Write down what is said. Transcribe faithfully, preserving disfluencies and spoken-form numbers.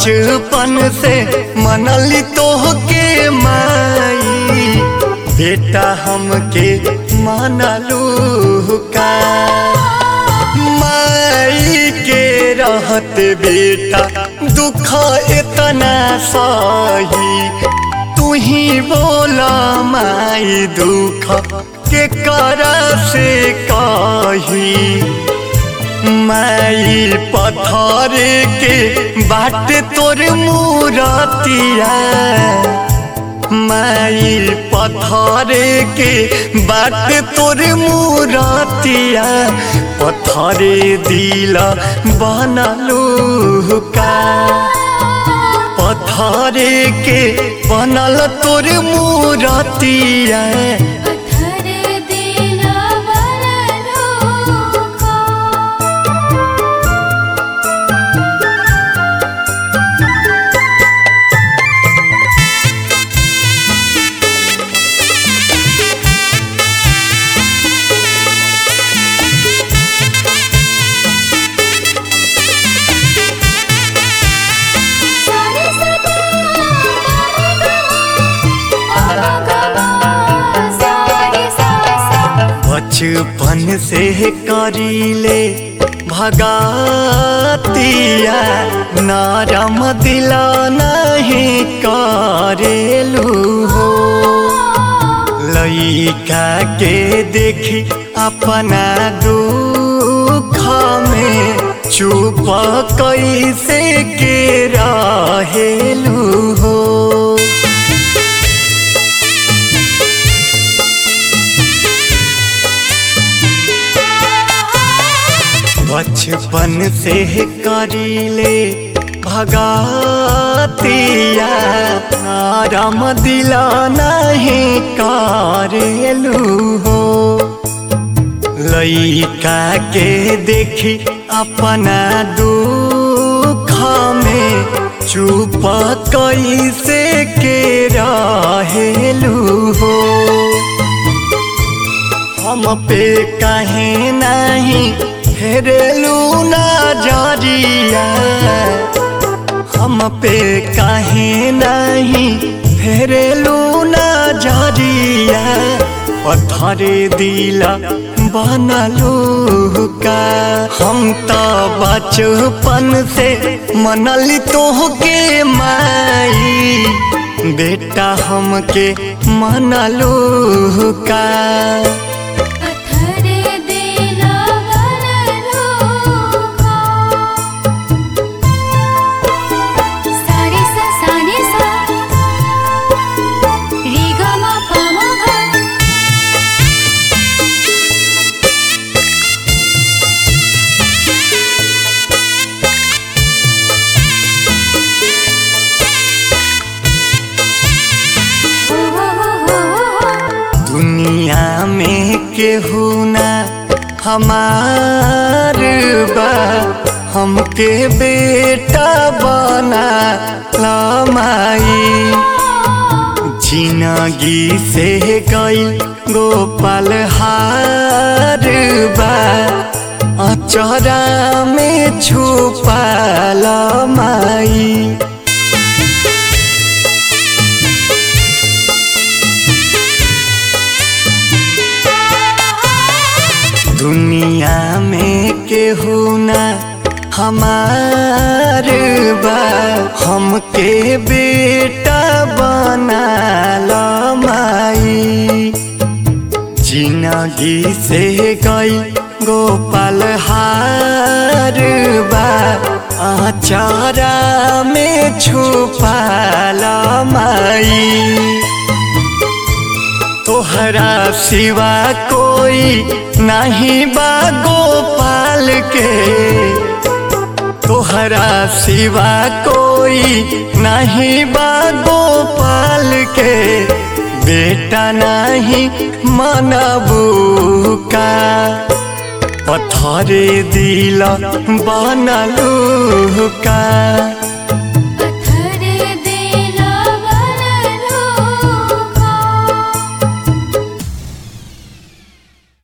बचपन से मनली तोहके माई, बेटा हमके मनलू का। माई के रहत बेटा दुख इतना सही, तू ही बोला माई दुख के करा से कही। माई पत्थर के बाट तोर मूरतिया, माई पत्थर के बाट तोर मूरतिया, पत्थर दिल बनलू का। पत्थर के बनल तोर मूरतिया, बचपन से करीले भगतिया, नरम दिल नहीं करेलू हो। लइका के देखी अपना दुख में चुप कैसे के रहेलू हो। बचपन से करीले भगतिया, नरम दिल नहीं करेलू हो। लइका के देखी अपना दुख में चुप कैसे के रहेलू हो। हम पे कहे नहीं फेरेलू नजरिया, हम पे कहे नहीं फेरेलू नजरिया, पत्थर दिल बनलू का। हम तो बचपन से मनली तोहके माई, बेटा हमके मनलू का। दुनिया में केहू ना हमार बा, हमके बेटा बना माई। जिंदगी से गइल गोपाल हार बा, अचरा में छुपाल माई। दुनिया में केहू ना हमार बा, हमके बेटा बना माई। जिंदगी से गई गोपाल हार बा, आचारा में छुपाल माई। तोहरा सिवा कोई नहीं बा गोपाल के, तोहरा सिवा कोई नहीं बा गोपाल के। बेटा नहीं मनबू का, पत्थर दिल बनलू का।